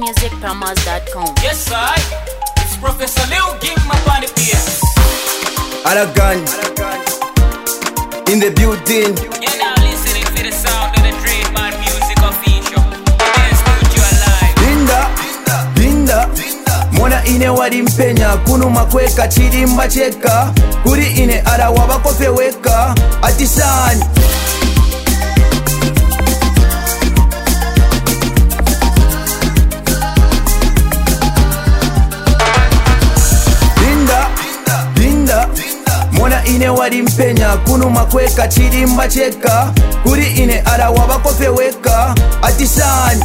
ckmusicpromos.com. Yes, it's Professor Lil, give my body beer. Aragan in the building. You're now listening to the sound of the trademark music official. Dance Studio Live. Dinda Mona ine wadi mpenya kunu makweka chirimba cheka kuri ine ara wabakofe weka atisani Mona ine wadi mpenya kunu makweka chirimba cheka kuri ine ara wabakofe weka atisani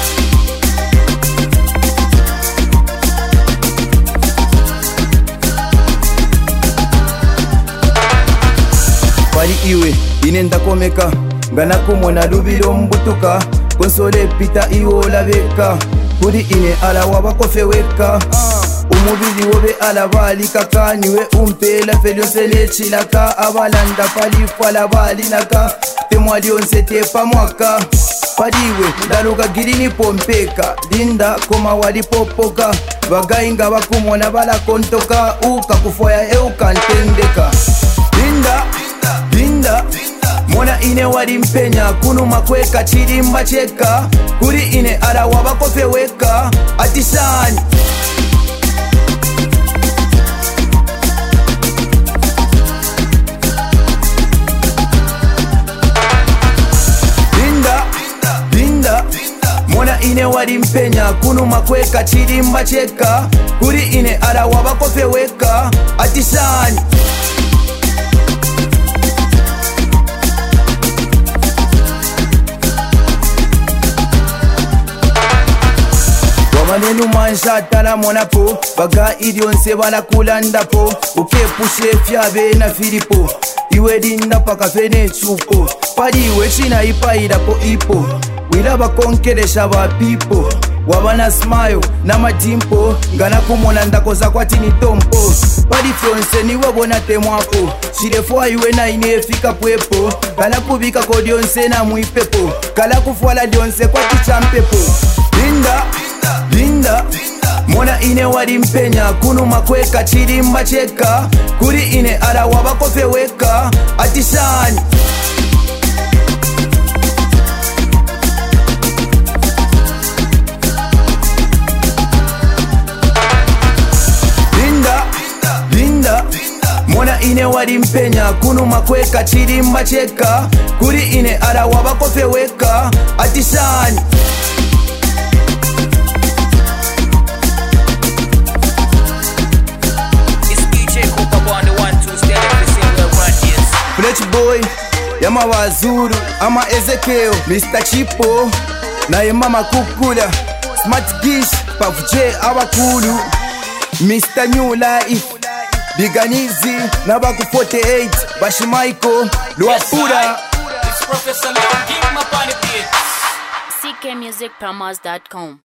Pali iwe ine ndakomeka ngana kumona lubilo mbutuka konsole pita iwo labeka kuri ine ala wabakofe weka umubili wobe alabali kakaniwe umpela felyonsele chilaka abalanda palifwa labalinaka temwali onse tepa mwaka paliwe ndaluka girini pompeka linda koma walipopoka bagainga bakumona balakontoka uka kufoya eukantendeka linda Mona ine wadi mpenya kunu makweka chirimba cheka kuri ine ara wabakofe weka atisani Mona ine wadi mpenya kunu makweka chirimba cheka kuri ine ara wabakofe weka atisani Wamanenu manshatala monapo baga idionse bala kulandapo ukepushe fyabe na filipo iwe dinda paka fene chupo padiwe china ipaidapo ipo wila bakonkelesha ba pipo wabana smile na majimpo ngana kumona ndakoza kwatini tompo padi fronse niwe bona temwapo chilefwa iwe na inefika pwepo kala kubika kodionse na muipepo kala kufwala dionse kwati champepo Linda Mona ine wadi mpenya kunu makweka chirimba cheka kuri ine ara wabakofe weka atisani Mona ine wadi mpenya kunu makweka chirimba cheka kuri ine ara wabakofe weka atisani Fletch boy, yama wazuru, ama Ezekiel, Mr. Chipo, na mama kukula, Smart Gish, Puff J, abakulu, Mr. New Life, Biganizi, Nabaku 48, Bashi Michael, Luapura. It's Professor Lil, give my body beer. ckmusicpromos.com.